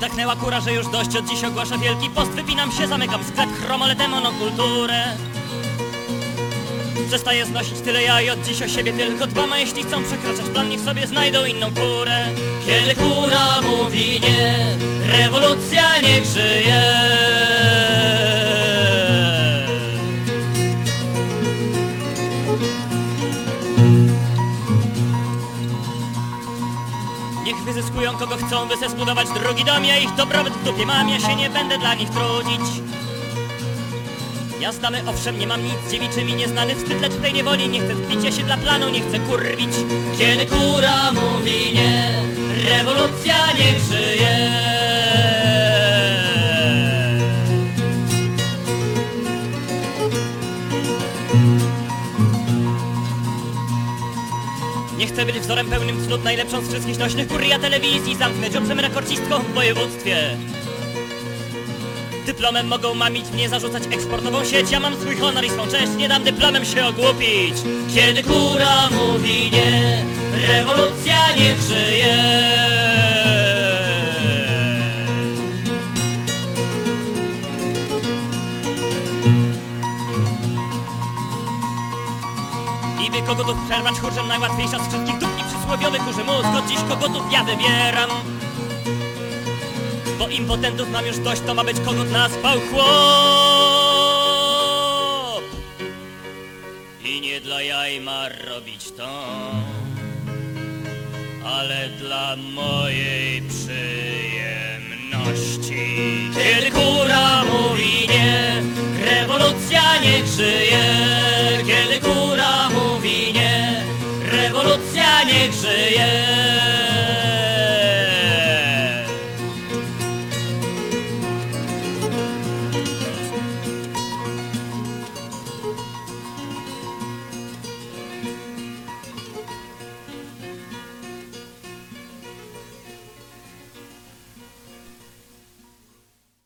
Kraknęła kura, że już dość, od dziś ogłasza wielki post. Wypinam się, zamykam sklep, chromoletem monokulturę. Przestaję znosić tyle ja i od dziś o siebie tylko dbam. A jeśli chcą przekraczać plan, niech sobie znajdą inną kurę. Kiedy kura mówi nie, rewolucja niech żyje. Niech wyzyskują kogo chcą, by se zbudować drugi dom. Ja ich dobrobyt w dupie mam, ja się nie będę dla nich trudzić. Ja znamy, owszem, nie mam nic dziewiczym i nieznany wstyd, lecz tej niewoli nie chcę zbić, ja się dla planu nie chcę kurwić. Kiedy kura mówi nie, rewolucja niech żyje. Nie chcę być wzorem pełnym cnót, najlepszą z wszystkich nośnych kur. Ja telewizji zamknę dziobrzem rekordzistką w województwie. Dyplomem mogą mamić, mnie zarzucać eksportową sieć. Ja mam swój honor i swą cześć, nie dam dyplomem się ogłupić. Kiedy kura mówi nie, rewolucja niech żyje. I by kogotów przerwać kurczem, najłatwiejsza z wszystkich dóbr i przysłowiowy kurzy mózg. Od dziś kogotów ja wybieram, bo impotentów mam już dość, to ma być kogut na spał chłop. I nie dla jaj ma robić to, ale dla mojej przyjemności. Kiedy kura mówi nie, rewolucja niech żyje. Kiedy kura mówi nie, rewolucja niech żyje.